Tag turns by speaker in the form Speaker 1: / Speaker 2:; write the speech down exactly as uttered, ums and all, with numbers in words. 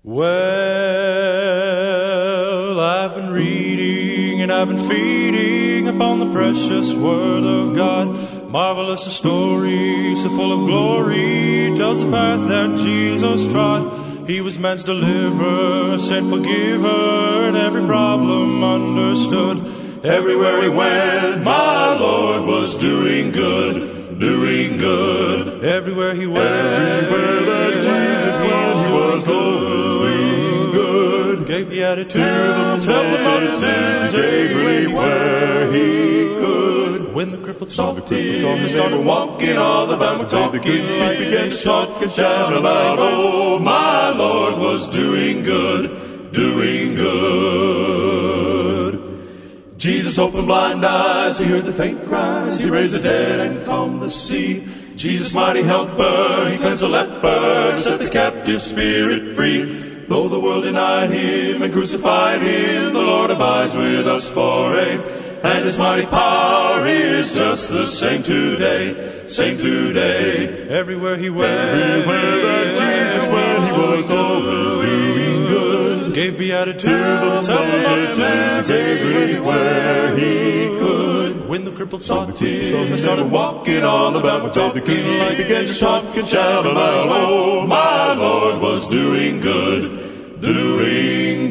Speaker 1: Well, I've been reading and I've been feeding upon the precious Word of God. Marvelous a story, so full of glory, tells the path that Jesus trod. He was man's deliverer, sin forgiver, and every problem understood. Everywhere he went, my Lord was doing good, doing good. Everywhere he went, everywhere that Jesus was, he was doing good. Gave beatitudes, helped the multitudes everywhere he could. When the crippled saw the crippled, they started walking, all the bound were talking, like began to talk and shout aloud. Oh, my Lord was doing good, doing good. Jesus opened blind eyes, he heard the faint cries, he raised the dead and calmed the sea. Jesus mighty helper, he cleansed a leper, set the captive spirit free. Though the world denied him and crucified him, the Lord abides with us forever. And his mighty power is just the same today, same today. Everywhere he went, everywhere that Jesus went, he was doing good. Gave beatitudes, helped the multitudes everywhere he could. When the crippled saw him, they started walking, all about were talking, like began to talk and shout aloud. Oh, my Lord was doing good, doing